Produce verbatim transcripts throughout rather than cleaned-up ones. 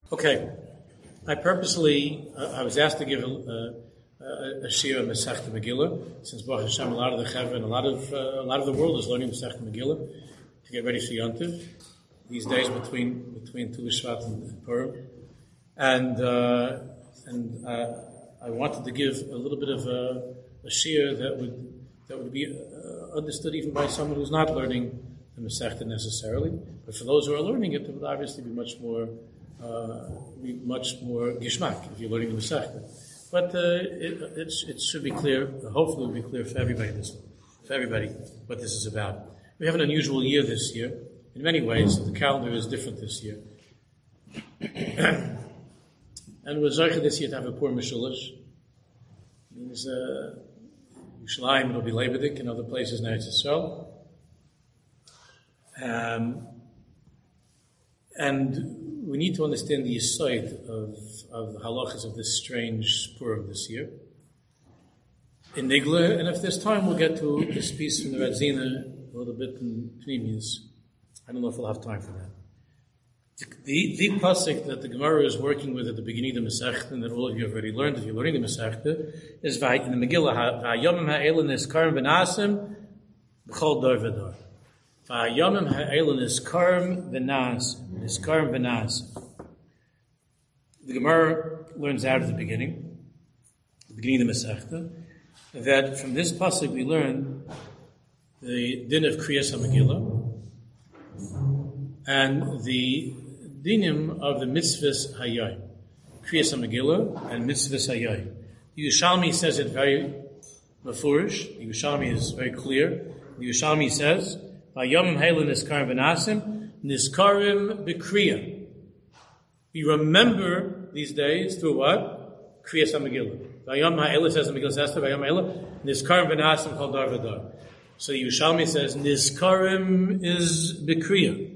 Okay, I purposely, uh, I was asked to give a, a, a shir on Masechta Megillah, since Baruch Hashem, a lot of the Chevra and a lot of uh, a lot of the world is learning Masechta Megillah to get ready for Yontiv these days between between Tu B'Shvat and, and Purim, and uh, and uh, I wanted to give a little bit of a, a shir that would that would be uh, understood even by someone who's not learning the Masechta necessarily, but for those who are learning it, it would obviously be much more. Uh, be much more gishmak if you're learning the Masechta. But uh, it, it, it should be clear, hopefully it will be clear for everybody, this, for everybody what this is about. We have an unusual year this year. In many ways, the calendar is different this year. And we're Zoycha this year to have a poor Meshulish. Means uh, Yerushalayim, it'll be Leibedik, and other places in Eretz Yisrael. Um, and we need to understand the yesod of, of the halachas of this strange Purim this year. In Nigla, and if there's time, we'll get to this piece from the Radzina a little bit in Pneumius. I don't know if we'll have time for that. The, the, the pasuk that the Gemara is working with at the beginning of the Masechta, and that all of you have already learned if you're learning the Masechta, is in the Megillah, V'ayomim ha'elin niskarim v'nasim b'chol dor v'dor. V'ayomim ha'elin niskarim v'nasim. Niskarim v'nasim. The Gemara learns out at the beginning, the beginning of the Masechta, that from this pasuk we learn the din of Kriyas HaMegillah and the dinim of the mitzvahs hayayim. Kriyas HaMegillah and mitzvahs hayayim. The Yerushalmi says it very mafurish. The Yerushalmi is very clear. The Yerushalmi says, "Vayomim ha'elin niskarim v'nasim." Niskarim b'kriya. We remember these days through what? Kriyas HaMegillah. Vayom ha'elah says the Megillah says to Vayom ha'elah. Niskarim v'nasim kol dar v'dar. So the Yerushalmi says Niskarim is b'kriya.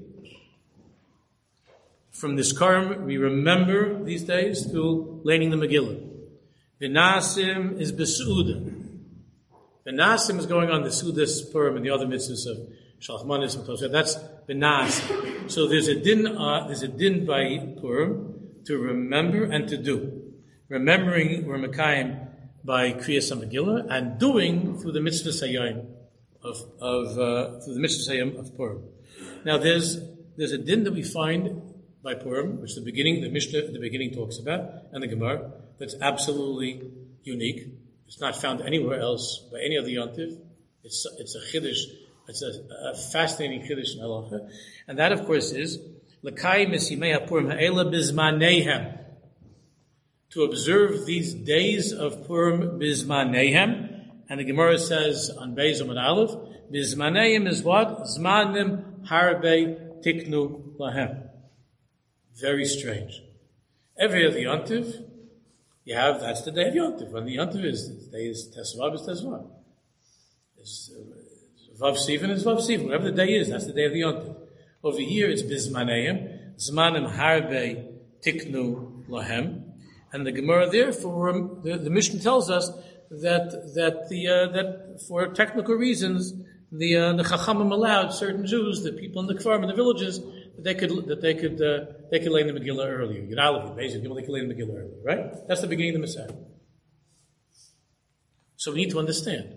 From Niskarim we remember these days through learning the Megillah. V'nasim is b'su'udah. V'nasim is going on the Sudas Purim and the other mitzvahs of Shalchmanis and Tosha. That's Benas. So there's a din. Uh, there's a din by Purim to remember and to do. Remembering we're Mekayim by Kriyas HaMegillah and doing through the mitzvah Sayyim of of uh, through the mitzvah Sayyim of Purim. Now there's there's a din that we find by Purim, which the beginning the Mishnah at the beginning talks about, and the Gemara, that's absolutely unique. It's not found anywhere else by any other yontiv. It's it's a chiddush. It's a, a fascinating chiddush in halacha, and that, of course, is l'kai misimei hapurim ha'ela bizmanehem, to observe these days of Purim bizmanehem. And the Gemara says on Beis Amud Aleph, bizmanehem is what? Zmanim harbe tiknu lahem. Very strange. Every other yontiv, you have, that's the day of yontiv. When the yontiv is, the day is Tesvav, is Tesvav. It's, uh, Vav Sivan is Vav Sivan. Whatever the day is, that's the day of the Yontiv. Over here, it's Bizmaneim. Zmanim Harbe Tiknu Lahem. And the Gemara, therefore, the, the Mishnah tells us that that the uh, that for technical reasons, the uh, the Chachamim allowed certain Jews, the people in the Kfarim and the villages, that they could that they could uh, they could lay in the Megillah earlier. Yud Aleph, basically, they could lay in the Megillah earlier. Right? That's the beginning of the Messiah. So we need to understand.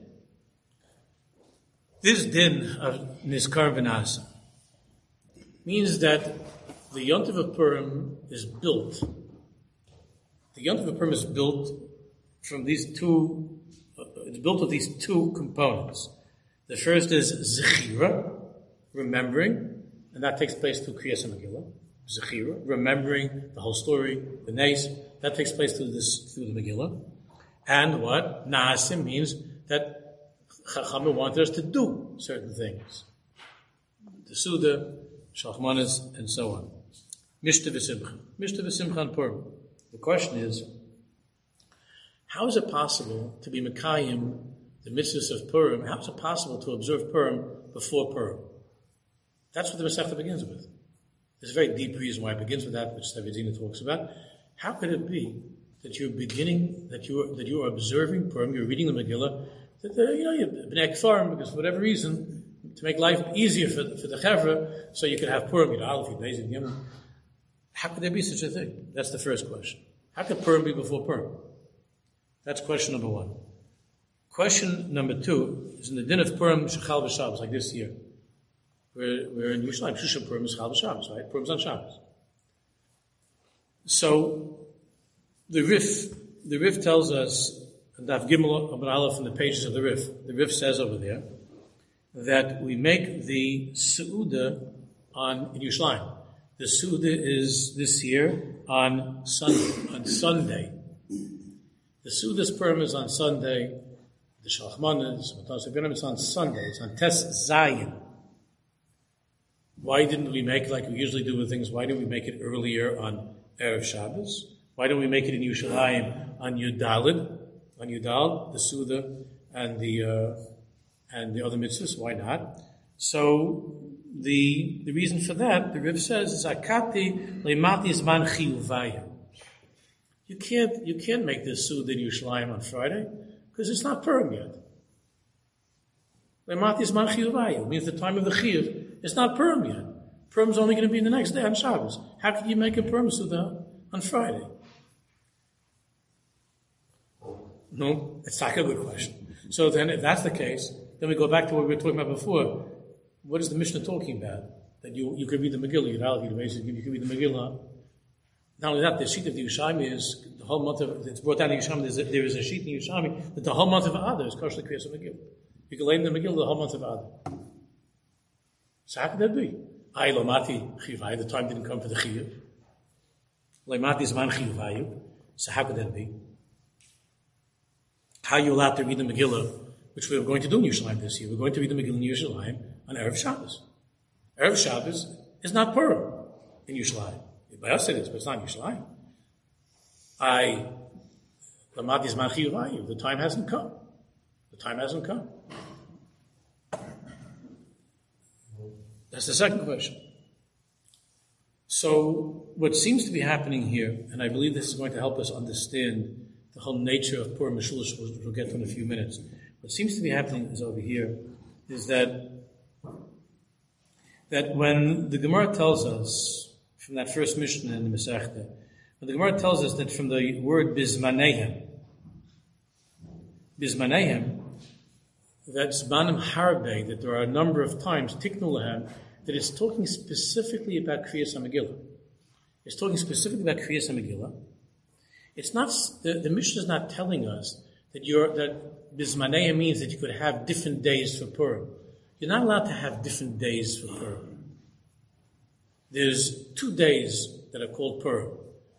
This din of Niskar V'Nasa means that the Yontiv of Purim is built. The Yontiv of Purim is built from these two, uh, it's built with these two components. The first is Zechira, remembering, and that takes place through Kriyas HaMegillah. Zechira, remembering the whole story, the Nes, that takes place through this, through the Megillah. And what? Naasim means that Chachamim wanted us to do certain things. The Suda, Shalchmanis, and so on. Mishta v'simcha. Mishta v'simcha and Purim. The question is, how is it possible to be Mekayim, the mitzvahs of Purim, how is it possible to observe Purim before Purim? That's what the Masechta begins with. There's a very deep reason why it begins with that, which Stavizina talks about. How could it be that you're beginning, that you're, that you're observing Purim, you're reading the Megillah, that uh, you know, you're B'nai Kfarim, because for whatever reason, to make life easier for, for the Chevra, so you could have Purim, you know, Aleph, Beis, Yom. How could there be such a thing? That's the first question. How could Purim be before Purim? That's question number one. Question number two is in the din of Purim, Shechal v'Shabbos, like this year. We're, we're in Yerushalayim, Shusha Purim is Shechal v'Shabbos, right? Purim's on Shabbos. So, the Rif, the Rif tells us, and Daf Gimel Abed Aleph in the pages of the Rif, the Rif says over there, that we make the Seudah on, in Yerushalayim. The Seudah is this year on Sunday, on Sunday. The Seudas Purim is on Sunday. The Shalachmanas, it's on Sunday. It's on Tes Zayin. Why didn't we make, like we usually do with things, why didn't we make it earlier on Erev Shabbos? Why don't we make it in Yerushalayim on Yudalid, on Yudal, the Seudah, and the uh, and the other mitzvahs? Why not? So the the reason for that, the Riv says, is Akati leimati zman chiyuvaya. You can't you can't make this Seudah in Yerushalayim on Friday because it's not Purim yet. Leimati zman chiyuvaya means the time of the chiyuv is not Purim yet. Purim's only going to be the next day on Shabbos. How can you make a Purim Seudah on Friday? No, it's not a good question. So then, if that's the case, then we go back to what we were talking about before. What is the Mishnah talking about? That you you could read the Megillah, you know, you could read the Megillah. Not only that, the sheet of the Yerushalmi is the whole month of, it's brought down in Yerushalmi, there's a, there is a sheet in Yerushalmi that the whole month of Adar is kosher kriyas Megillah. You can lay in the Megillah the whole month of Adar. So how could that be? Ay lomati chiyuvai, the time didn't come for the chiyuv. Lomati zman chiyuvayu. So how could that be? How are you allowed to read the Megillah, which we're going to do in Yerushalayim this year? We're going to read the Megillah in Yerushalayim on Erev Shabbos. Erev Shabbos is not Purim in Yerushalayim. By us it is, but it's not in Yerushalayim. I, Lamati Zman Chiyuvayu, the time hasn't come. The time hasn't come. That's the second question. So, what seems to be happening here, and I believe this is going to help us understand the whole nature of Purim Mishulish, which we'll get to in a few minutes. What seems to be happening is over here, is that that when the Gemara tells us, from that first Mishnah in the Masechta, when the Gemara tells us that from the word Bizmanehem, Bizmanehem, that Zmanim Harbe, that there are a number of times, Tiknu Lahem, that it's talking specifically about Kriyas HaMegillah. It's talking specifically about Kriyas HaMegillah. It's not, the, the Mishnah is not telling us that you're, that Bizmanehem means that you could have different days for Purim. You're not allowed to have different days for Purim. There's two days that are called Purim.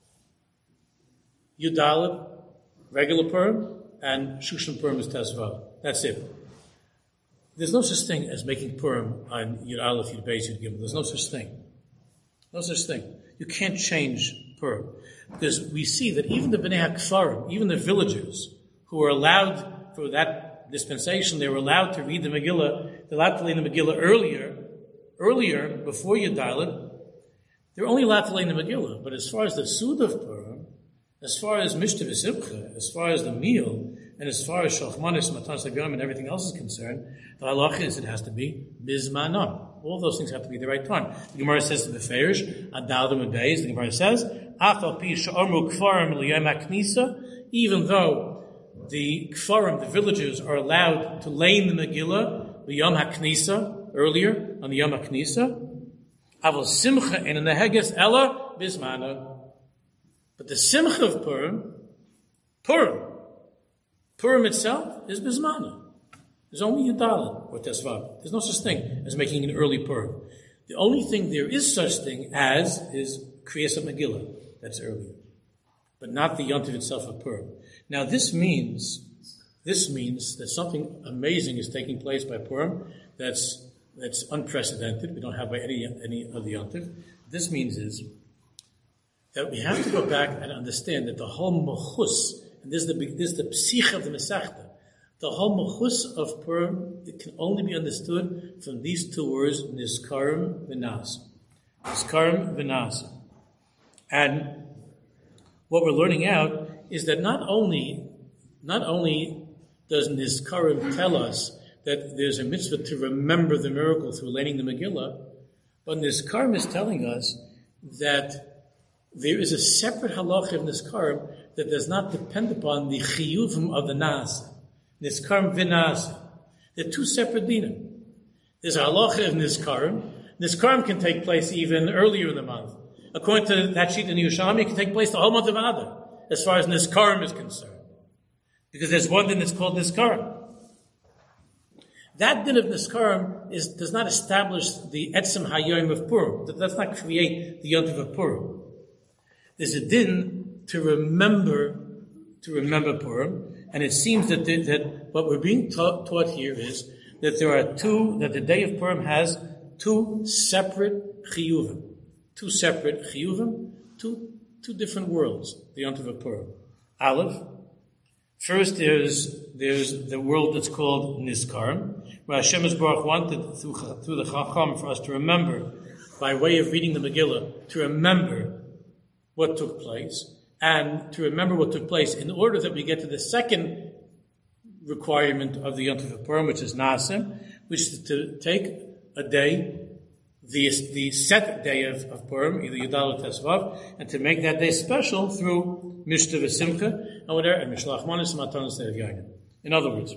Yudalit, regular Purim, and Shushan Purim is Tezvav. That's it. There's no such thing as making Purim on Yud Aleph, Yud Beis, Yud Gimel. There's no such thing. No such thing. You can't change Purim. Because we see that even the Bnei HaKfarim, even the villagers who were allowed for that dispensation, they were allowed to read the Megillah, they're allowed to lay the Megillah earlier, earlier, before Yudalit. They're only allowed to lay in the Megillah. But as far as the Seudah of Purim, as far as Mishta V'Simcha, as far as the meal, and as far as Shalchmanis, Matan Sagam, and everything else is concerned, the halach is it has to be Bizmanon. All those things have to be the right time. The Gemara says to the Ferish, Adaldim Beis, the Gemara says, Afal Pi Sha'omru Kfarim L'Yom HaKnisa, even though the Kfarim, the villagers, are allowed to lay in the Megillah, L'Yom HaKnisa, earlier, on the Yom HaKnisa, Aval Simcha and in the Heges Ella Bizmana. But the Simcha of Purim, Purim, Purim itself is Bizmana. There's only Yudalit or Tesvav. There's no such thing as making an early Purim. The only thing there is such thing as is Kriyas Megillah. That's earlier. But not the Yontiv itself of Purim. Now this means, this means that something amazing is taking place by Purim that's That's unprecedented. We don't have by any any of the Yontiv. This means is that we have to go back and understand that the whole mechus, and this is the this is the psich of the Masechta, the whole mechus of Purim, it can only be understood from these two words, Nizkarim v'Nasa. Nizkarim v'Nasa. And what we're learning out is that not only not only does Nizkarim tell us that there's a mitzvah to remember the miracle through learning the Megillah, but Nizkarim is telling us that there is a separate halacha of Niskarim that does not depend upon the chiyuvim of the Nasa. Niskarim v'Nasa. They're two separate dinim. There's a halacha of Niskarim. Niskarim can take place even earlier in the month. According to that sheet in Yerushalmi, it can take place the whole month of Adar, as far as Niskarim is concerned. Because there's one din that's called Niskarim. That din of Niskarim is, does not establish the Etzem HaYom of Purim. That does not create the Yontif of Purim. There's a din to remember, to remember Purim, and it seems that, the, that what we're being taught, taught here is that there are two, that the day of Purim has two separate chiyuvim. Two separate chiyuvim, two, two different worlds, the Yontif of Purim. Aleph, first there's, there's the world that's called Niskarim, where Hashem Yisborach wanted through, through the Chacham for us to remember, by way of reading the Megillah, to remember what took place, and to remember what took place in order that we get to the second requirement of the Yontif of Purim, which is Nasim, which is to take a day, the, the set day of, of Purim, either Yudal or Tesvav, and to make that day special through Mishta v'Simcha, and whatever, and Mishlach Manos and Matanos of Yayin. In other words,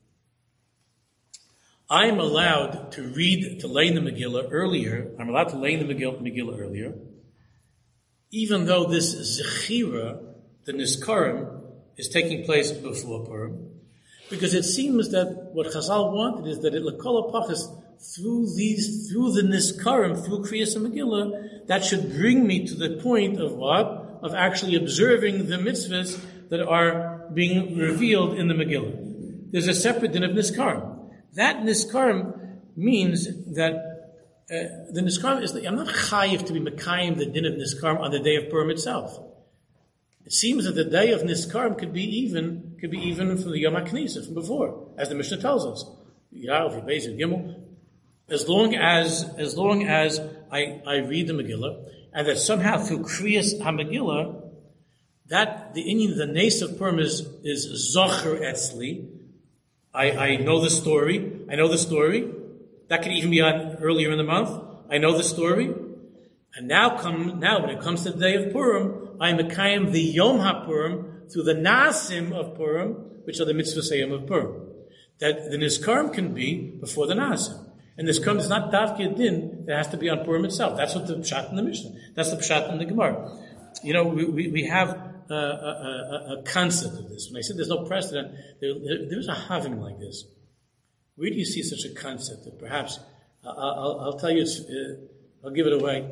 I am allowed to read, to lay in the Megillah earlier, I'm allowed to lay in the Megillah, Megillah earlier, even though this Zechira, the Niskarim, is taking place before Purim, because it seems that what Chazal wanted is that it L'kol HaPachas, through these, through the Niskarim, through Kriyas and Megillah, that should bring me to the point of what? Of actually observing the mitzvahs that are being revealed in the Megillah. There's a separate din of Niskarim. That Niskarim means that uh, the Niskarim is, I'm not chayiv to be Mekayim the din of Niskarim on the day of Purim itself. It seems that the day of Niskarim could be even, could be even from the Yom HaKnesset, from before, as the Mishnah tells us. Ya'al, Beis, and Gimel. As long as, as long as I, I read the Megillah, and that somehow through Kriyas HaMegillah, that the Inyan, the Nes of Purim is, is Zocher Etzli. I, I know the story. I know the story. That could even be on earlier in the month. I know the story. And now come, now when it comes to the day of Purim, I am Mekayim the Yom HaPurim through the Nasim of Purim, which are the Mitzvah Seyam of Purim. That the Niskarim can be before the Nasim. And Niskarim is not Davki Din that has to be on Purim itself. That's what the Pshat in the Mishnah. That's the Pshat in the Gemara. You know, we, we, we have a, a, a, a concept of this. When I said there's no precedent, there, there, there's a having like this. Where do you see such a concept that perhaps, I'll, I'll, I'll tell you, it's, uh, I'll give it away.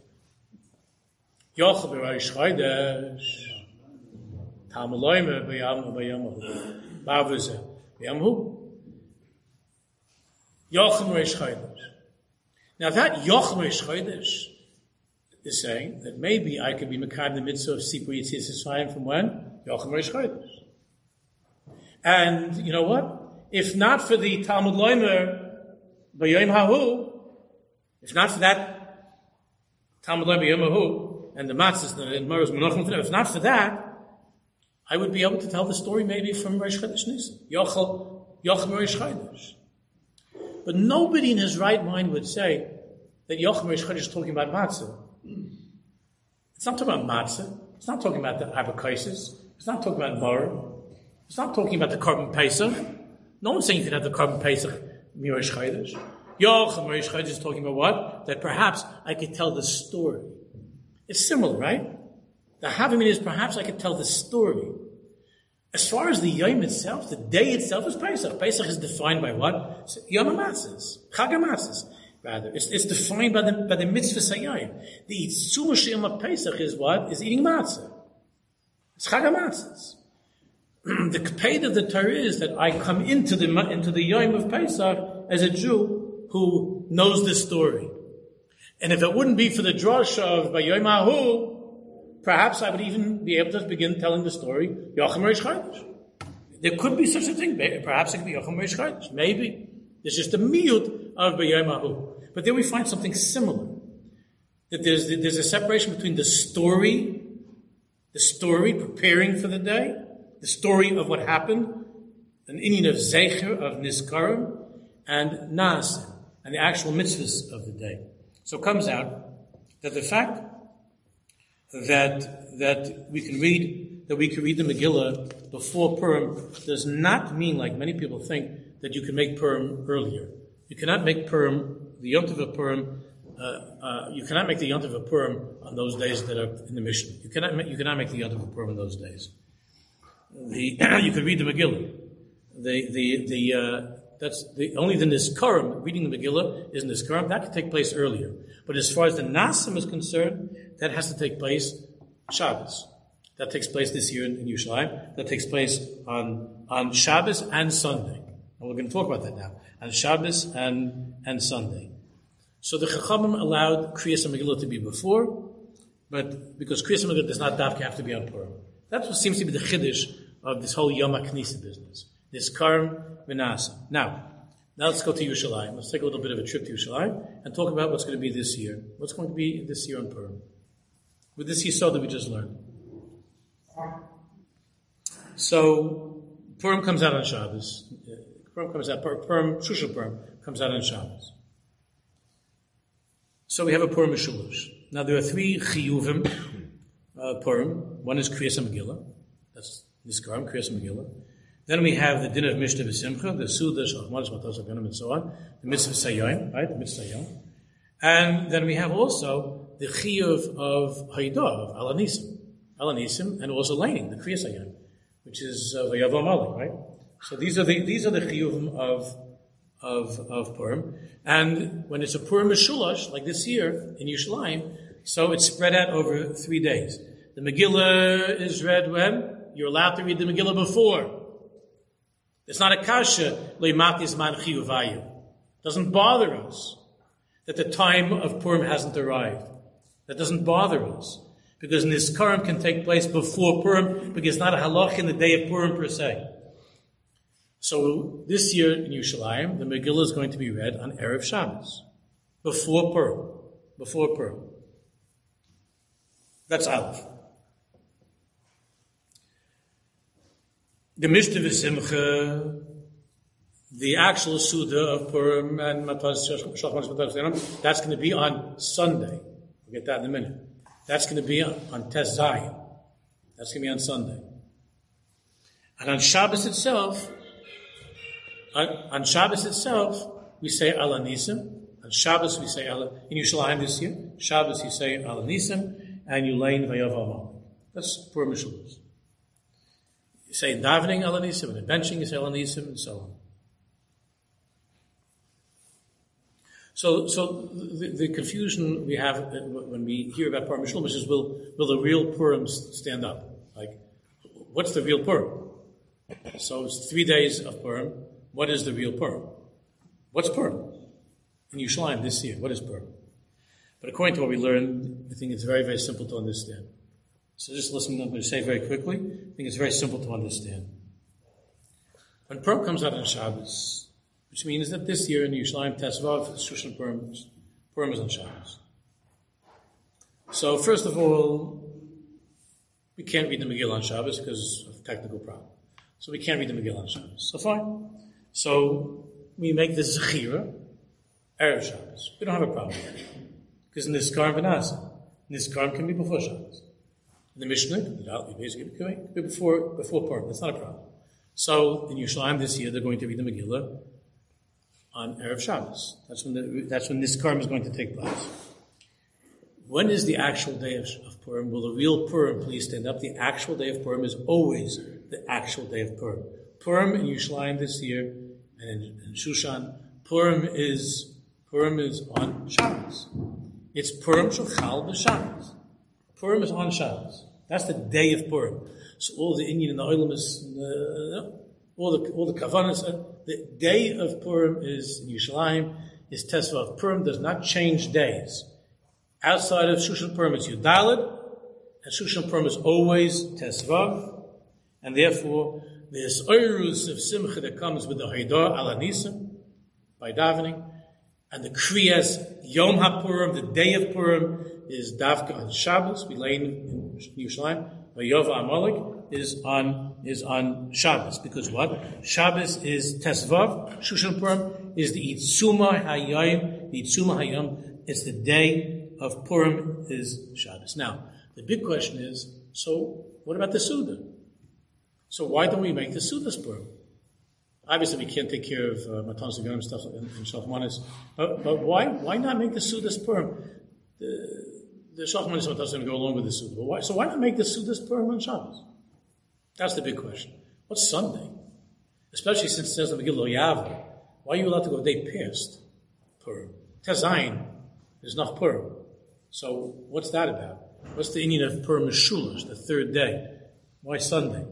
Yochel b'Rosh Chodesh, Talmuloyme b'Yom b'Yom Ba'avuzeh b'Yom Yochel b'Rosh Chodesh. Now that Yochel b'Rosh Chodesh is saying that maybe I could be Mekayim the mitzvah of Sipur Yitzias Mitzrayim from when? Yochel b'Rosh Chodesh. And you know what? If not for the Talmud Loimer b'Yom Hahu, if not for that Talmud Loimer b'Yom Hahu, and the matzahs and Maros Menachem, if not for that, I would be able to tell the story maybe from Rosh Chodesh Nisan. Yochel, Yochel Rosh Chodesh. But nobody in his right mind would say that Yochel Rosh Chodesh is talking about matzah. It's not talking about matzah. It's not talking about the Abakaisis. It's not talking about Morah. It's not talking about the Korban Pesach. No one's saying you can have the Korban Pesach Rosh Chodesh. Yochel Rosh Chodesh is talking about what? That perhaps I could tell the story. It's similar, right? The Havim is perhaps I could tell the story. As far as the Yom itself, the day itself is Pesach. Pesach is defined by what? Yom HaMatzos, Chag HaMatzos, rather. It's, it's defined by the by the mitzvah Sayayim. The Yitzum Shem of Pesach is what? Is eating matzah. It's Chag HaMatzos. The Kaped of the Torah is that I come into the into the Yom of Pesach as a Jew who knows this story. And if it wouldn't be for the drasha of Bayom Hahu, perhaps I would even be able to begin telling the story Yochel Rosh Chodesh. There could be such a thing. Perhaps it could be Yochel Rosh Chodesh. Maybe. There's just a miyut of Bayom Hahu. But then we find something similar. That there's, there's a separation between the story, the story preparing for the day, the story of what happened, an inyan of Zecher, of Niskarim, and Nasim, and the actual mitzvahs of the day. So it comes out that the fact that that we can read that we can read the Megillah before Purim does not mean, like many people think, that you can make Purim earlier. You cannot make Purim, the Yom Tov of Purim, uh, uh, you cannot make the Yom Tov of Purim on those days that are in the Mishnah. You cannot make, you cannot make the Yom Tov of Purim on those days. The, you could read the Megillah. The the the uh, that's the only the Niskarim, reading the Megillah is Niskarim. That could take place earlier. But as far as the Nasim is concerned, that has to take place Shabbos. That takes place this year in, in Yerushalayim. That takes place on on Shabbos and Sunday. And we're going to talk about that now. On Shabbos and and Sunday. So the Chachamim allowed Kriyas HaMegillah to be before, but because Kriyas HaMegillah does not have to be on Purim. That's what seems to be the Chiddush of this whole Yom HaKnisa business. This Karim V'Nasa. Now, now let's go to Yerushalayim. Let's take a little bit of a trip to Yerushalayim and talk about what's going to be this year. What's going to be this year on Purim? With this Yisod that we just learned. So, Purim comes out on Shabbos. Purim comes out, Purim, Shushan Purim comes out on Shabbos. So we have a Purim Mishulush. Now there are three Chiyuvim, uh, Purim. One is Kriyas HaMegillah. That's Niskarim, Kriyas HaMegillah. Then we have the din of Mishnah V'Simcha, the Suda, Shalachmanis, Matos HaGanim, and so on. The Mitzvah Sayyim, right? The Mitzvah Sayyim. And then we have also the Chiyuv of Haidah, of Alanisim. Alanisim, and also laning, the Kriyas HaYim, which is Vayav Amalek, right? So these are the, these are the Chiyuvim of, of, of Purim. And when it's a Purim Mishulash, like this year in Yerushalayim, so it's spread out over three days. The Megillah is read when? You're allowed to read the Megillah before. It's not a kasha, leimatis man chiyuvayu. Doesn't bother us that the time of Purim hasn't arrived. That doesn't bother us. Because Niskarim can take place before Purim, because it's not a halach in the day of Purim per se. So this year in Yerushalayim, the Megillah is going to be read on Erev Shabbos. Before Purim. Before Purim. That's Aleph. The Mishnah V'Simcha, the actual Suda of Purim and Matas Shalachmanis Matas, that's going to be on Sunday. We'll get that in a minute. That's going to be on, on Tes Zayin. That's going to be on Sunday. And on Shabbos itself, on, on Shabbos itself, we say Ala Nisim. On Shabbos we say Ala, in Yerushalayim this year, Shabbos you say Ala Nisim, and you lay in Vayav Amalek. That's Purim Mishulus. You say davening Ala Nisim, and in benching you say Ala Nisim, and so on. So, so the, the confusion we have when we hear about Purim Mishulus is, will, will the real Purim stand up? Like, what's the real Purim? So it's three days of Purim. What is the real Purim? What's Purim? In Yerushalayim this year, what is Purim? But according to what we learned, I think it's very, very simple to understand. So just listen, I'm going to say very quickly. I think it's very simple to understand. When Purim comes out on Shabbos, which means that this year in Yerushalayim, Tesvav, Shushan Purim, Purim is on Shabbos. So first of all, we can't read the Megillah on Shabbos because of technical problem. So we can't read the Megillah on Shabbos. So fine. So we make this Zechira, Erev Shabbos. We don't have a problem with that. Because Niskarim V'Nasa. Niskarim can be before Shabbos. In the Mishnah, basically, it can be before, before Purim. That's not a problem. So in Yerushalayim this year, they're going to read the Megillah on Erev Shabbos. That's when the, that's when Niskarim is going to take place. When is the actual day of, of Purim? Will the real Purim please stand up? The actual day of Purim is always the actual day of Purim. Purim in Yerushalayim this year, and in, in Shushan, Purim is Purim is on Shabbos. It's Purim Shulchal b'Shabbos. Purim is on Shabbos. That's the day of Purim. So all the Indian and the Olam is, uh, all the all the Kavanas, uh, the day of Purim is in Yerushalayim, is Tesvav. Purim does not change days. Outside of Shushan Purim, it's Yudalid, and Shushan Purim is always Tesvav, and therefore there's oirus of Simcha that comes with the Haidah Ala Nisim, by davening, and the Kriyas Yom HaPurim, the day of Purim, is Davka on Shabbos. We lay in Yerushalayim. Vayav Amalek is on is on Shabbos because what? Shabbos is Tesvav. Shushan Purim is the Itzuma Hayom. The Itzuma Hayom is the day of Purim is Shabbos. Now, The big question is, so what about the Suda? So why don't we make the Suda's Purim? Obviously, we can't take care of uh, Matanos Aganim stuff in, in Shalchmanis, but but why why not make the Suda's Purim? The the Shalchmanis Matanos going to go along with the Suda. But why, so why not make the Suda's Purim on Shabbos? That's the big question. What's Sunday? Especially since it says in the Megillah Lo Yaveh. Why are you allowed to go a day past Purim? Tezayin is not Purim. So what's that about? What's the Indian of Purim Meshulash, the third day? Why Sunday?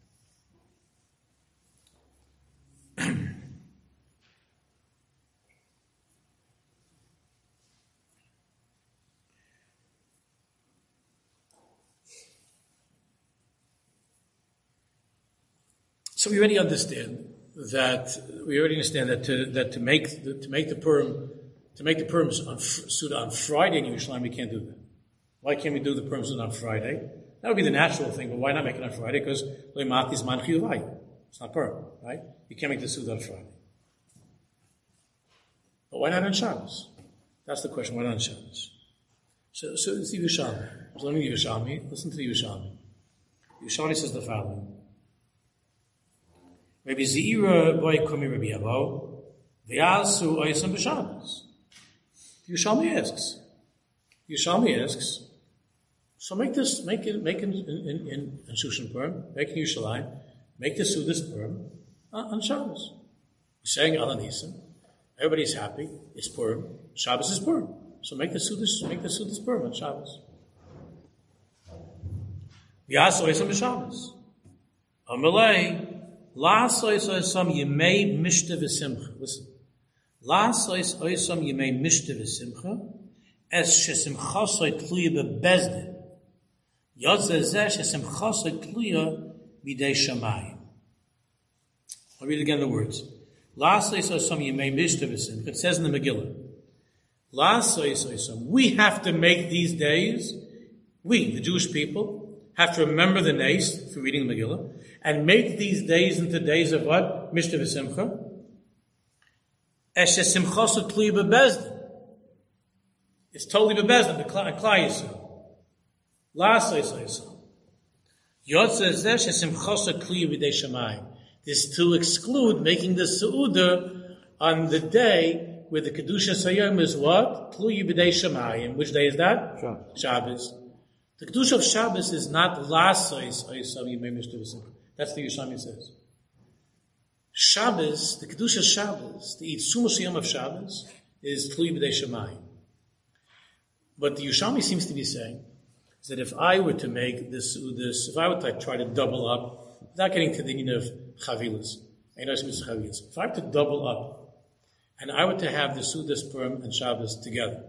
So we already understand that we already understand that to that to make the, to make the Purim to make the Purim on Suda on Friday in Yerushalayim, we can't do that. Why can't we do the Purim Suda on Friday? That would be the natural thing, but why not make it on Friday? Because Leimati is man chiyuvai. It's not Purim, right? You can't make the Suda on Friday. But why not on Shabbos? That's the question. Why not on Shabbos? So, so it's the Yerushalmi. So let me Yerushalmi. Listen to the Yerushalmi. Yerushalmi says the following. Rabbi Zeira boy komi Rabbi Avo, v'yasu oisam b'Shabbos. Yerushalmi asks. Yerushalmi asks. So make this, make it, make it in in in, in Shushan Purim, make it in Yerushalayim, make the Sudas Purim on, on Shabbos. We're saying Al Nisan. Everybody's happy. It's Purim. Shabbos is Purim. So make the Sudas, make the Sudas Purim on Shabbos. V'yasu oisam b'Shabbos. Amalei. La sois oisam yemei mishta v'simcha. Listen. La sois oisam yemei mishta v'simcha es shesimchasoi tluya bebezdin. Yodze zeh shesimchasoi tluya b'dei shamayim. I'll read again the words. La sois oisam yemei mishta v'simcha. It says in the Megillah. La sois oisam. We have to make these days, we, the Jewish people, have to remember the nays for reading the Megillah, and make these days into days of what? Mishta v'simcha. Eshe simchasu tluya bebezdin. It's totally bebezdin, the Klal Yisrael. La soisam. Yotze zeh shesimchasu tluya b'dei shamayim. This to exclude making the Seudah on the day where the Kedusha Sayom is what? Tluya b'dei shamayim. Which day is that? Shabbos. Shabbos. The Kedusha of Shabbos is not La sois oisam yemei mishta v'simcha. That's the Yerushalmi says. Shabbos, the Kedusha Shabbos, the Yitzum Shiyam of Shabbos, is Tluy B'dei Shamayim. But the Yerushalmi seems to be saying is that if I were to make this, this if I were to like, try to double up, without getting to the meaning of Chavilas, if I were to double up, and I were to have the Sudas Purim and Shabbos together,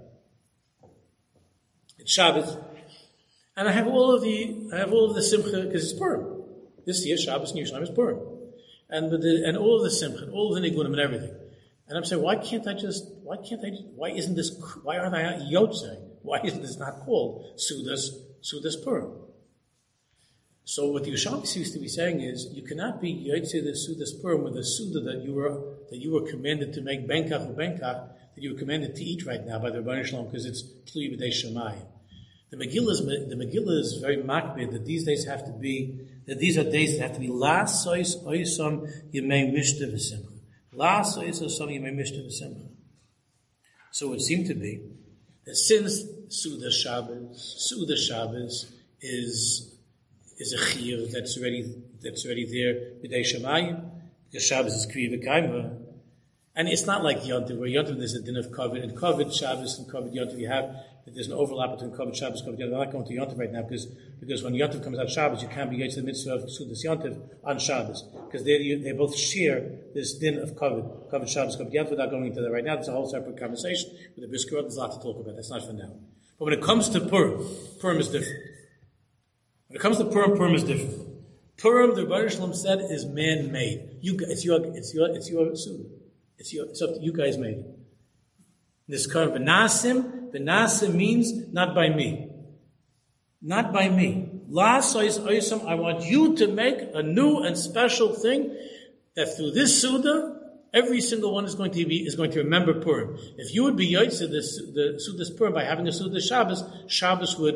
it's Shabbos, and I have all of the, I have all of the Simcha because it's Purim. This year, Shabbos and Yerushalayim is Purim. And with the, and all of the Simcha, and all of the Nigunim and everything. And I'm saying, why can't I just, why can't I, why isn't this, why aren't I not Yotzei? Why isn't this not called Sudas, Sudas Purim? So what the Yerushalmi seems to be saying is, you cannot be Yotzei the Sudas Purim with a Suda that you were, that you were commanded to make Benkach or Benkach, that you were commanded to eat right now by the Rebbeinu Shalom, because it's Tluy B'dei Shamayim. The Megillah is, the Megillah is very makbid that these days have to be, that these are days that have to be La sois oisam yemei mishta v'simcha. La sois oisam yemei mishta v'simcha. So it would seem to be that since Suda Shabbos, Suda Shabbos is is a chiyuv that's already that's already there b'dei shamayim, because Shabbos is kriya v'kaima, and it's not like Yontiv, where Yontiv there's a din of Kovid, and Kovid Shabbos and Kovid Yontiv you have. There's an overlap between Kovid Shabbos and Kovid Yontiv. I'm not going to Yontiv right now because, because when Yontiv comes out Shabbos, you can't be yet to the mitzvah of Sudas Yontiv on Shabbos because they they both share this din of Kovid, Kovid Shabbos, Kovid Yontiv. Without going into that right now, it's a whole separate conversation with the Brisker. There's a lot to talk about. That's not for now. But when it comes to Purim, Purim is different. When it comes to Purim, Purim is different. Purim, the Rebbeinu Shalom said, is man-made. You, it's your, it's your, it's your Suda. It's your, it's up to you guys made it. This current Benasim, Benasim means not by me. Not by me. La sois oisam, I want you to make a new and special thing that through this Suda, every single one is going to be, is going to remember Purim. If you would be Yotze the, the Suda's Purim by having a Suda Shabbos, Shabbos would,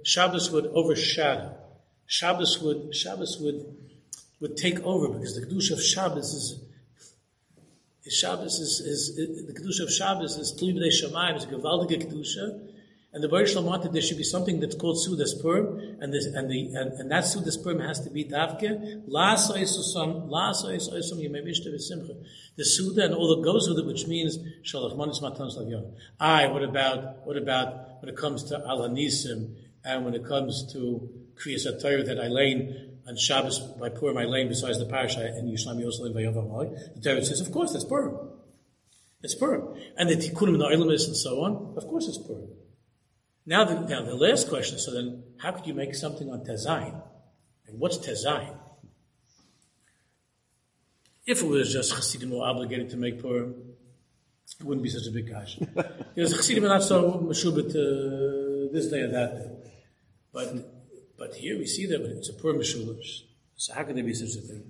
Shabbos would overshadow. Shabbos would Shabbos would would take over because the kedusha of Shabbos is, is Shabbos is, is, is the kedusha of Shabbos is Tli B'nei Shamayim, is a gewaldige kedusha, and the Baruch Shalom wanted there should be something that's called Sudas Purim, and this and the and, and that Sudas Purim has to be Davke La Soisosam La Soisosam Yemei Mishta V'Simcha, the Suda and all that goes with it, which means Shalach Manis Matan Slavyon. Aye, what about what about when it comes to Al Hanisim and when it comes to Kriyas HaTorah that I lane on Shabbos by Purim, I lane besides the parasha and Yishlam Yosel Vayovam Amalek. The Torah says, of course, that's Purim. It's Purim. And the Tikkunim and the Oilimus and so on, of course it's Purim. Now the, now the last question, so then, how could you make something on Tezayin? And what's Tezayin? If it was just Chassidim were obligated to make Purim, it wouldn't be such a big kash. Because Chassidim are not so meshubit uh, this day or that day. But But here we see that it's a Purim Meshulish. So how could there be such a thing?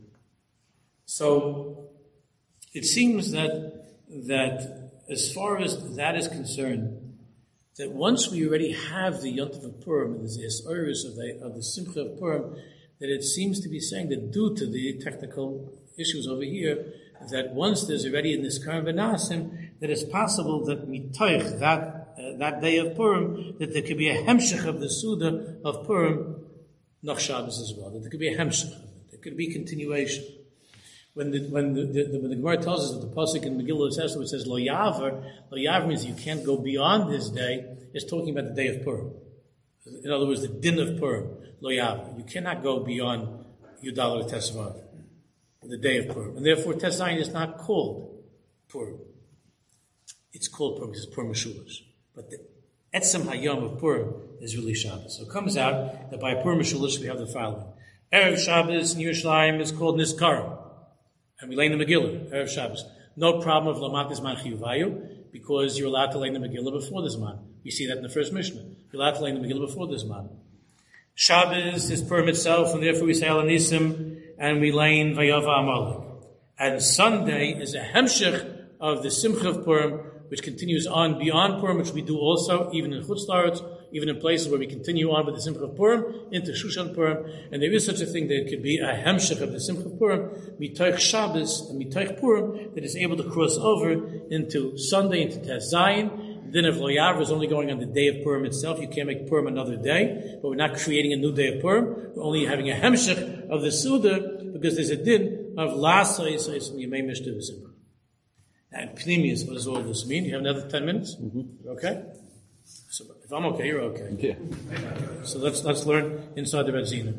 So it seems that that as far as that is concerned, that once we already have the Yontif of Purim and the Zayas of the of the Simcha of Purim, that it seems to be saying that due to the technical issues over here, that once there's already in this Karim Benasim, that it's possible that mitoich that uh, that day of Purim, that there could be a hemshech of the Suda of Purim Noch Shabbos as well, that there could be a hemshech of it. There could be continuation. When the when the, the, the, when the Gemara tells us that the pasuk in Megillah says, it says Lo Yaver, Lo Yaver means you can't go beyond this day. It's talking about the day of Purim. In other words, the din of Purim, Lo Yaver. You cannot go beyond Yudal Tesvav, the day of Purim, and therefore Tezayin is not called Purim. It's called Purim because it's Purim Meshulish. But the Etzem Hayom of Purim is really Shabbos. So it comes out that by Purim Meshulish we have the following. Erev Shabbos in Yerushalayim is called Nizkarim. And we lay in the Megillah, Erev Shabbos. No problem of Lamat Zman Chiyuvayu, because you're allowed to lay in the Megillah before the Zman. We see that in the first Mishnah. You're allowed to lay in the Megillah before the Zman. Shabbos is Purim itself, and therefore we say Al Hanisim, and we lay in Vayova Amalek. And Sunday is a Hemshech of the Simcha of Purim, which continues on beyond Purim, which we do also, even in Chutz La'aretz, even in places where we continue on with the Simcha of Purim, into Shushan Purim, and there is such a thing that it could be a hemshech of the Simcha of Purim, mitoich Shabbos and mitoich Purim, that is able to cross over into Sunday, into Tezayin. Then if Lo Yaver is only going on the day of Purim itself, you can't make Purim another day, but we're not creating a new day of Purim, we're only having a hemshech of the Suda, because there's a din of La Soyis and Yemei Mishta V'Simcha. And Pnimius, what does all this mean? You have another ten minutes? Mm-hmm. Okay? So if I'm okay, you're okay. Yeah. So let's let's learn inside the Radzina.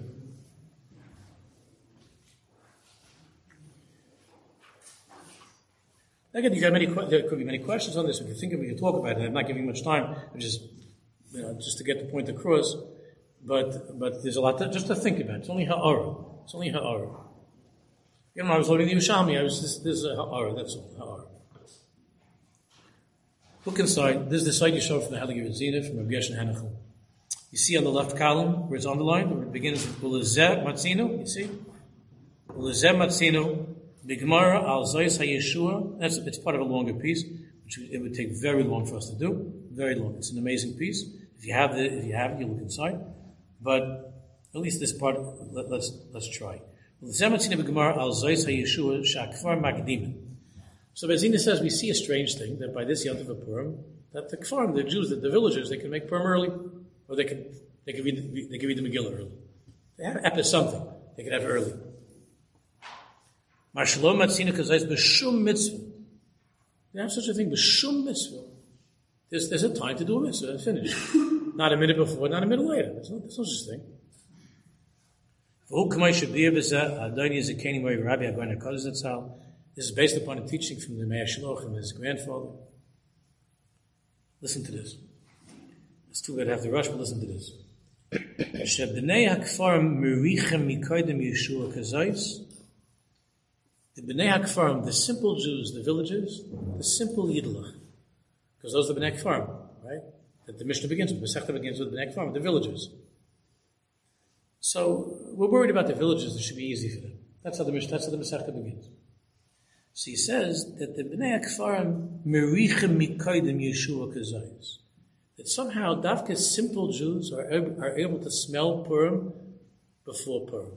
Again, you got many. There could be many questions on this. We could think of, we could talk about it. I'm not giving much time. I'm just, you know, just to get the point across. But but there's a lot to, just to think about. It's only ha'ara. It's only ha'ara. You know, I was learning the Yerushalmi. I was this. This is a ha'ara. That's all ha'ara. Look inside. This is the side you show from the Heilige Radzina from Rabbi Yeshen Hanachel. You see on the left column where it's underlined, where it begins with Ulezeh Matzino. You see, Ulezeh Matzino B'Gemara Al Zayis HaYeshua. That's it's part of a longer piece, which it would take very long for us to do. Very long. It's an amazing piece. If you have the, if you have it, you look inside. But at least this part, let, let's let's try. Ulezeh Matzino B'Gemara Al Zayis HaYeshua Shakfar Makdimin. So Radzina says we see a strange thing that by this Yontif of Purim, that the Kfarim, the Jews, the, the villagers, they can make Purim early, or they could they could read the, they could read the Megillah early. They have epis something they could have early. Marshalom Matzina Kazais b'shum mitzvah. They have such a thing b'shum mitzvah. There's there's a time to do a mitzvah and finish. Not a minute before, not a minute later. There's no, there's no such thing. This is based upon a teaching from the Meir Shloch and his grandfather. Listen to this. It's too bad to have to rush, but listen to this. The Bnei HaKfarim, the simple Jews, the villagers, the simple Yidlach, because those are the Bnei HaKfarim, right? That the Mishnah begins with, the Masechta begins with the Bnei HaKfarim, the villagers. So we're worried about the villagers. It should be easy for them. That's how the Mishnah, that's how the Masechta begins. So he says that the Bnei HaKfarim merichem mikodim Yeshua kazayis. that somehow Dafka simple Jews are, are able to smell Purim before Purim.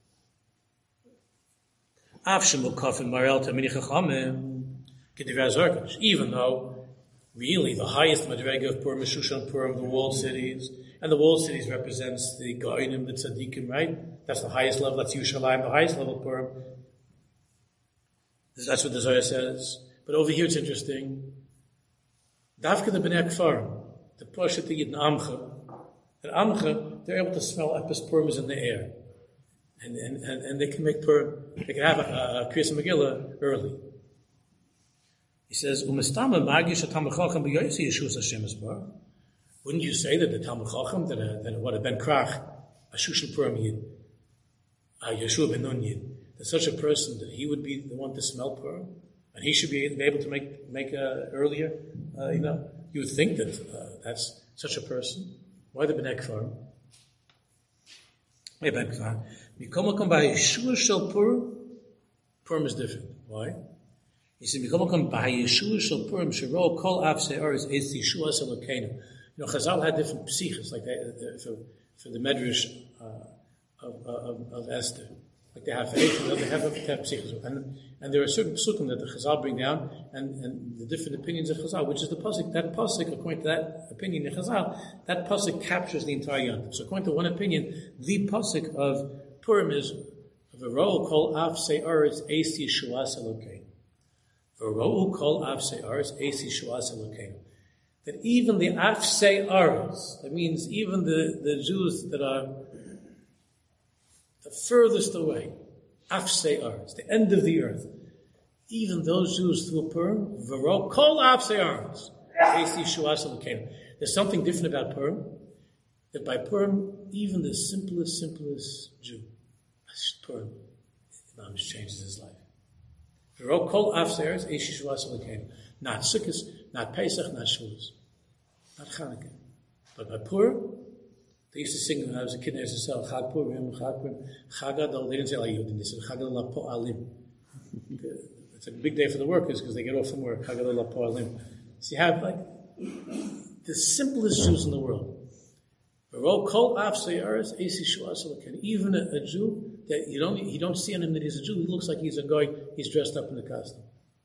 Even though really the highest Madrega of Purim is Shushan Purim, the walled cities, and the walled cities represents the Goinim, the Tzaddikim, right? That's the highest level, that's Yerushalayim, the highest level of Purim. That's what the Zohar says. But over here it's interesting. Dafka the Bnei Kfarim, the Poshet Yid in Amcha, and Amcha, they're able to smell Epis Purim is in the air. And, and, and, and they can make Purim, they can have a, a Kriyas Megillah early. He says, Umestama Magish Talmid Chacham b'Yoysi Yeshus Hashem Esbar. Wouldn't you say that the Talmid Chacham, that, uh, that would have been Krach, a Shushan Purim Yid, a Yeshua ben Nun Yid, that such a person, that he would be the one to smell Purim, and he should be able to make make uh, earlier, uh, you know, you would think that uh, that's such a person. Why the Bnei Kfarim? Why Bnei Kfarim? Mikomakom by Yeshua Shel Purim, Purim is different. Why? He said, Mikomakom by Yeshua Shel Purim, Shiro Kol Av Se'ar is Es Yeshua Selokenu. You know, Chazal had different psiches, like they, for, for the Medrash uh, of, of, of Esther. Like they have faith, and they have, they have psiches. And, and there are certain psukim that the Chazal bring down, and, and the different opinions of Chazal, which is the pasuk. That pasuk, according to that opinion in Chazal, that pasuk captures the entire Yom. So according to one opinion, the pasuk of Purim is V'ro'u kol av se'aretz eis Yeshuas Elokeinu. V'ro'u kol av se'aretz eis Yeshuas Elokeinu. That even the af se'aretz, that means even the, the Jews that are the furthest away, af se'aretz, the end of the earth, even those Jews through Purim, V'ro'u kol av se'aretz eis Yeshuas Elokeinu. There's something different about Purim, that by Purim, even the simplest, simplest Jew, Purim, Imam changes his life. Not Sukkot, not Pesach, not Shavuos, not Chanukah. But by Purim, they used to sing when I was a kid, they used to say, Chag Purim, Chag Purim, Chag Gadol, they didn't say Al-Yudin, they said Chag Gadol Po'alim. It's a big day for the workers because they get off from work, Chag Gadol Po'alim. So you have like the simplest Jews in the world. Even a, a Jew that you don't you don't see on him that he's a Jew, he looks like he's a guy, he's dressed up in the costume.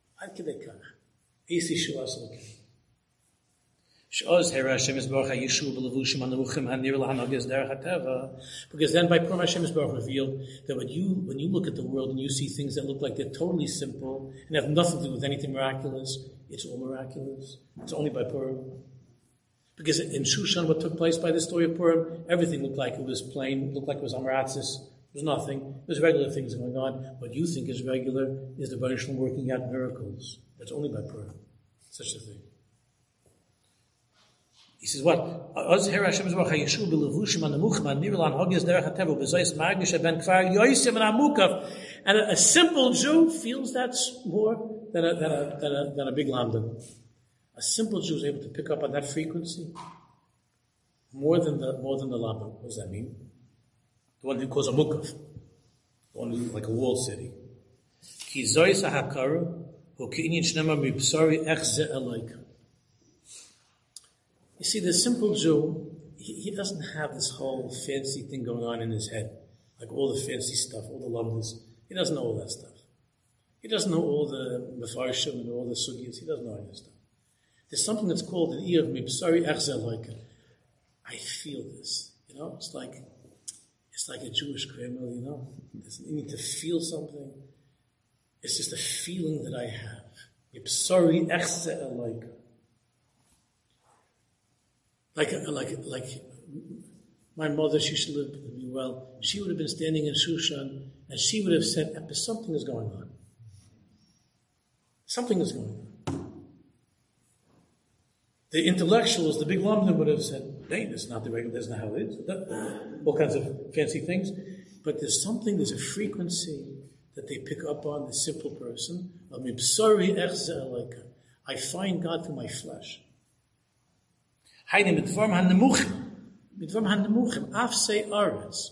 Because then by Purim Hashem Yisbarach revealed that when you when you look at the world and you see things that look like they're totally simple and have nothing to do with anything miraculous, it's all miraculous. It's only by Purim. Because in Shushan, what took place by the story of Purim, everything looked like it was plain, looked like it was Amaratzis. There was nothing. There's regular things going on. What you think is regular is the Baruch Shalom working out miracles. That's only by Purim. Such a thing. He says, what? And a, a simple Jew feels that's more than a, than a, than a, than a big lamdan. A simple Jew is able to pick up on that frequency more than the more than the lama. What does that mean? The one who calls a mukaf, the one who like a walled city. You see, the simple Jew, he, he doesn't have this whole fancy thing going on in his head, like all the fancy stuff, all the lumdas. He doesn't know all that stuff. He doesn't know all the mefarshim and all the sugyas. He doesn't know any of that stuff. There's something that's called an ear of mibsari echzer loika. I feel this, you know. It's like it's like a Jewish grammar, you know. You need to feel something. It's just a feeling that I have. Mibsari echzer loika. Like like like my mother, she should live with me well. She would have been standing in Shushan, and she would have said, "Something is going on. Something is going on." The intellectuals, the big lamdan would have said, hey, this is not the regular, that's not how it is. All kinds of fancy things. But there's something, there's a frequency that they pick up on, the simple person. I find God through my flesh.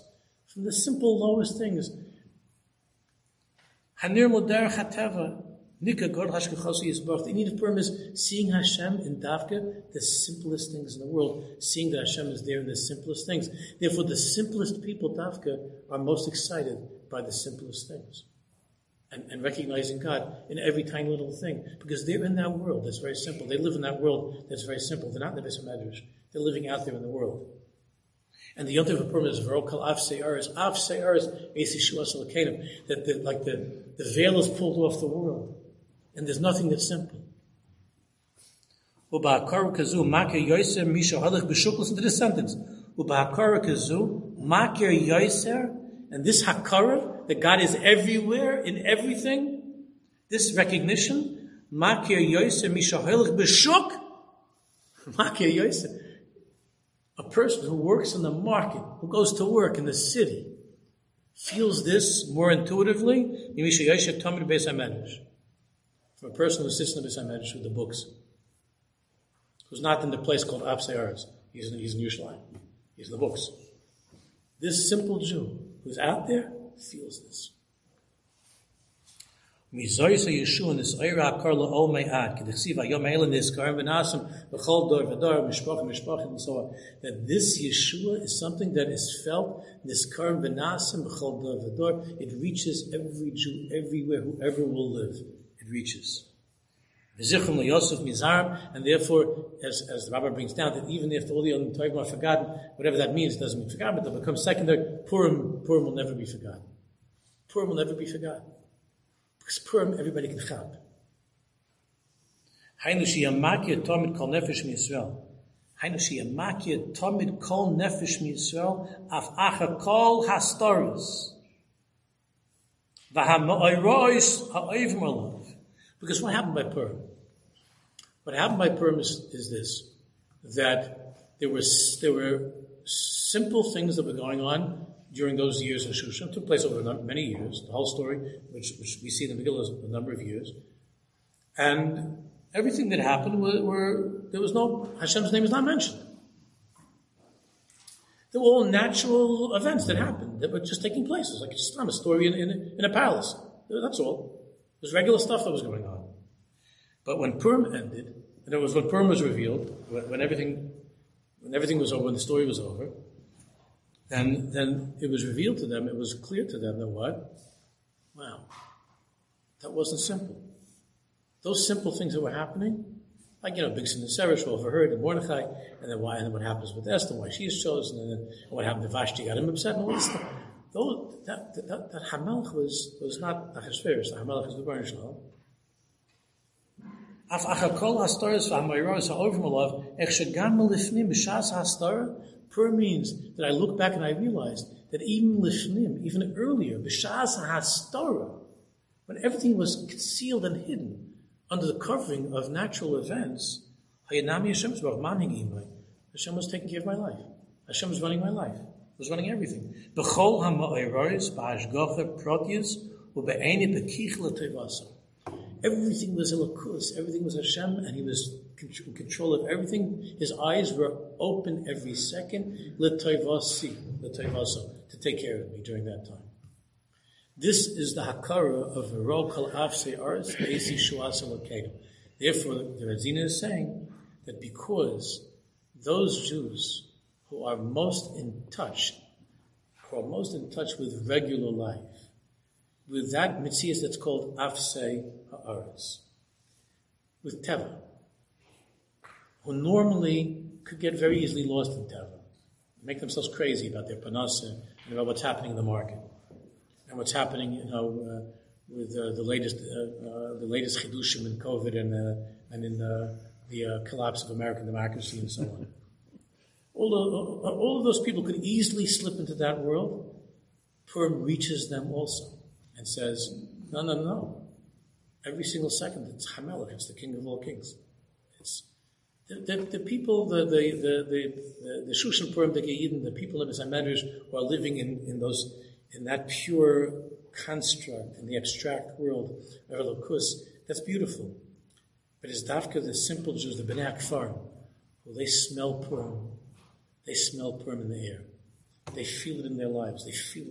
From the simple lowest things. Nika God Hashkachosu Yisbarach. The need of Purim is seeing Hashem in Davka, the simplest things in the world, seeing that Hashem is there in the simplest things. Therefore, the simplest people, Davka, are most excited by the simplest things. And, and recognizing God in every tiny little thing. Because they're in that world that's very simple. They live in that world that's very simple. They're not in the Beis HaMedrash. They're living out there in the world. And the Yom Tov of Purim is V'ro Kol Av Se'aris. Av Se'aris Eis Yeshuas Elokeinu. That the, like the, the veil is pulled off the world. And there's nothing that's simple. Uba'akar kazu makir yoser misha halach b'shuk. Listen to this sentence. Uba'akar kazu makir yoser. And this hakara, that God is everywhere, in everything, this recognition, makir yoser misha halach b'shuk. Makir yoser. A person who works in the market, who goes to work in the city, feels this more intuitively. Misha yoser tamid beis hamedrash. For a person who sits in the Beis HaMedrash with the books, who's not in the place called Av Se'aris, he's in, he's in Yerushalayim, he's in the books. This simple Jew who's out there feels this. Mizoysa Yeshua in this Eira Karla Ol Me'ad, Kedechsiva Yom Eilan Nizkar V'Nasim V'Chol Dor V'Dor Mishpach Mishpach and so on. That this Yeshua is something that is felt Nizkar V'Nasim V'Chol Dor V'Dor. It reaches every Jew everywhere, whoever will live. It reaches. And therefore, as, as the Rabbi brings down, that even if all the other Torah are forgotten, whatever that means, it doesn't mean forgotten, but they'll become secondary. Purim, Purim will never be forgotten. Purim will never be forgotten. Because Purim, everybody can chab. Hainu sheyamakir tomid kol nefesh miYisrael. Hainu sheyamakir tomid kol nefesh miYisrael af acha kol hastoros. V'ha'ma'oros ha'oivim alav. Because what happened by Purim? What happened by Purim is, is this, that there were, there were simple things that were going on during those years in Shushan. It took place over many years, the whole story, which, which we see in the Megillah is a number of years. And everything that happened were, were, there was no, Hashem's name is not mentioned. They were all natural events that happened, that were just taking place. It was like just a story in, in, in a palace. That's all. It was regular stuff that was going on. But when Purim ended, and it was when Purim was revealed, when, when everything when everything was over, when the story was over, then then it was revealed to them, it was clear to them that what? Wow, that wasn't simple. Those simple things that were happening, like, you know, Big Sin and Seresh were overheard, and Mordechai, and then why, and then what happens with Esther, why she is chosen, and then what happened to Vashti got him upset, and all this stuff. Those, that, that, that, that Hamelch was, was not Achashverosh, the Hamelch is the Baruch Shalom. Af achakol hastaras v'hamayros ha'ovim alav, ech shegam lifnim b'shas hastara. Purim means that I look back and I realized that even lifnim, even earlier, b'shas hastara, when everything was concealed and hidden under the covering of natural events, Hayanami Hashem's Hashem was taking care of my life. Hashem was running my life. Was running everything. B'chol ha'ma'oros ba'ashgacha protius u'be'eni b'kich l'tevasa. Everything was Elokus. Everything was Hashem, and He was in control of everything. His eyes were open every second. L'tevasi, l'tevasa, to take care of me during that time. This is the hakara of V'ro Kol Av Se'aris Eis Yeshuas Elokeinu. Therefore, the Radzina is saying that because those Jews who are most in touch, who are most in touch with regular life, with that mitzvah that's called Afsei Ha'aretz, with Teva, who normally could get very easily lost in Teva, make themselves crazy about their panasa and about what's happening in the market, and what's happening, you know, uh, with uh, the latest, uh, uh, the latest chidushim in COVID and uh, and in uh, the uh, collapse of American democracy and so on. All of, all of those people could easily slip into that world. Purim reaches them also and says, no, no, no. Every single second, it's Hamelech, it's the King of all kings. It's the, the, the people, the the the the, the Shushan Purim, the Ge'idin, the people of the Beis HaMedrash who are living in, in those in that pure construct, in the abstract world of Elokus, that's beautiful. But it's Dafka, the simple Jews, the Bnei Akfarim, who they smell Purim. They smell Purim in the air. They feel it in their lives. They feel it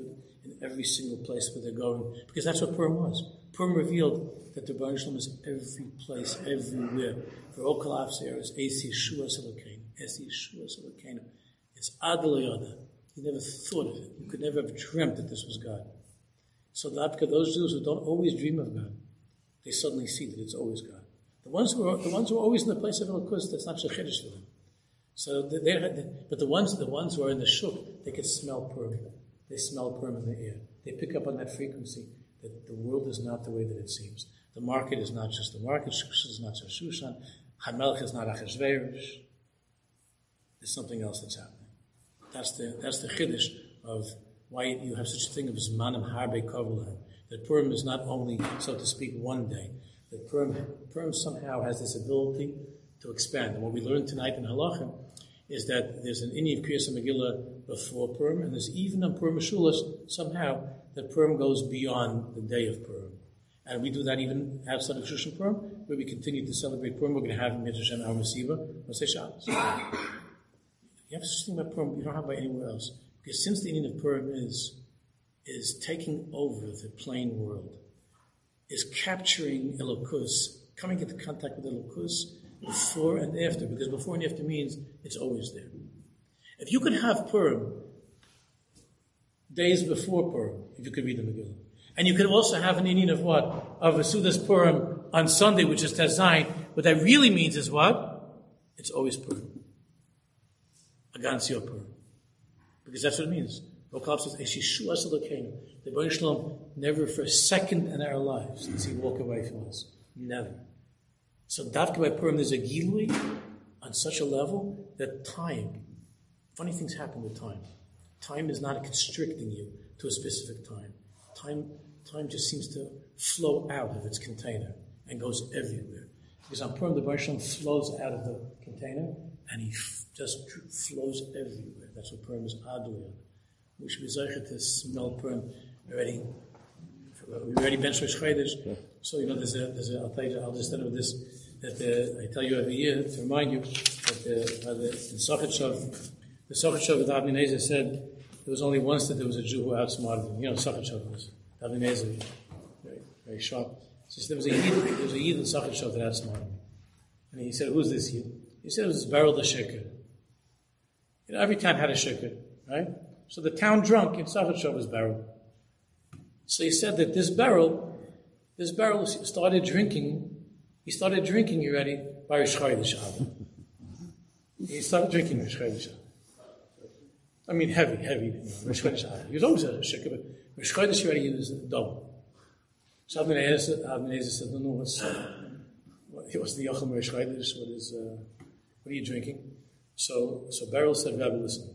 in every single place where they're going, because that's what Purim was. Purim revealed that the Baruch Shalom is every place, everywhere. For all Kalafs is Es Yeshua Elokeinu, Es Yeshua Elokeinu. It's Adel Yoda. You never thought of it. You could never have dreamt that this was God. So that those Jews who don't always dream of God, they suddenly see that it's always God. The ones who are the ones who are always in the place of Elokus, that's not Shechedish for them. So they, they, but the ones the ones who are in the shuk, they can smell Purim. They smell Purim in the air. They pick up on that frequency that the world is not the way that it seems. The market is not just the market. Shushan is not just Shushan. Hamelch is not Achashverosh. There's something else that's happening. That's the that's the chiddush of why you have such a thing of Zmanim Harbe Kovlahem. That Purim is not only, so to speak, one day. That Purim, Purim somehow has this ability to expand. And what we learned tonight in Halachim is that there's an Inyan of Kriyas Megillah before Purim, and there's even on Purim Meshulas, somehow, that Purim goes beyond the day of Purim. And we do that even outside of Shushan Purim, where we continue to celebrate Purim. We're going to have Mitzvah Shem our Mesiva, Mosei Shabbos. You have such a thing about Purim you don't have by anywhere else. Because since the Inyan of Purim is, is taking over the plain world, is capturing Elokus, coming into contact with Elokus before and after, because before and after means it's always there. If you could have Purim days before Purim, if you could read the Megillah, and you could also have an Inyan of what? Of a Sudas Purim on Sunday, which is Tazayin, what that really means is what? It's always Purim. Against your Purim. Because that's what it means. Rokalab says, the Baruch Shalom never for a second in our lives does he walk away from us. Never. So Davka by Purim, there's a Gilui on such a level that time, funny things happen with time. Time is not constricting you to a specific time. Time, time just seems to flow out of its container and goes everywhere. Because on Purim, the Baruch Shalom flows out of the container and he f- just flows everywhere. That's what Purim is Adliyah. We should be zeicher to smell Purim already. We already benched Rosh Chodesh. So, you know, there's a, there's a, I'll tell you, I'll just end with this, that uh, I tell you every year to remind you that uh, the Sochet Shov, the Sochet Shov that Avnei Nezer said there was only once that there was a Jew who outsmarted him. You know, Sochet Shov was Avnei Nezer, very, very sharp. So there was a Yid, there was a Yid in Sochet Shov that outsmarted him. And he said, who's this Yid? He said it was Beryl the Sheker. You know, every town had a Sheker, right? So the town drunk in Sochet Shov was Beryl. So he said that this Beryl, this Beryl started drinking, he started drinking already by Rosh Chodesh. He started drinking Rosh Chodesh. I mean, heavy, heavy, you know, Rosh Chodesh. He was always a Sheker, but Rosh Chodesh already he was double. So Avnei Nezer said, no, no, what's, uh, what's the Yochel Rosh Chodesh? What is, uh, what are you drinking? So, so Beryl said, Rabbi, listen.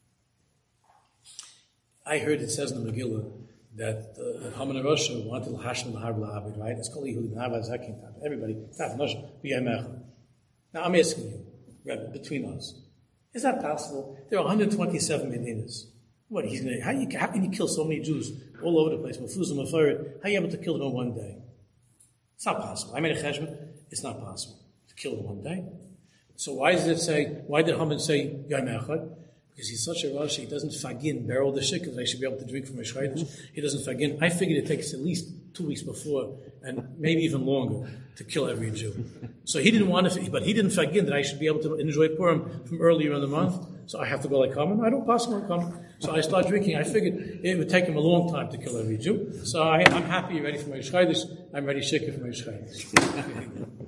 I heard it says in the Megillah that uh, Haman Rosh wanted to Hashem Lahar La'abed, right? It's called Yehud Nava Zakin Tav. Everybody, Tav Nosh, B'Yamecha. Now I'm asking you, Rebbe, between us, is that possible? There are one hundred twenty-seven Medinas. What he's gonna? How you how can you kill so many Jews all over the place? Mefuzim, Mefarid. How are you able to kill them in one day? It's not possible. I made a cheshbon. It's not possible to kill them in one day. So why does it say? Why did Haman say Yamecha? Because he's such a Rosh, he doesn't fagin, barrel the shikah, they should be able to drink from a shreidish. He doesn't fagin. I figured it takes at least two weeks before, and maybe even longer, to kill every Jew. So he didn't want to, but he didn't fagin that I should be able to enjoy Purim from earlier in the month. So I have to go like Haman. I don't possibly come. So I start drinking. I figured it would take him a long time to kill every Jew. So I, I'm happy, ready for my shreidish. I'm ready shikah for my shreidish.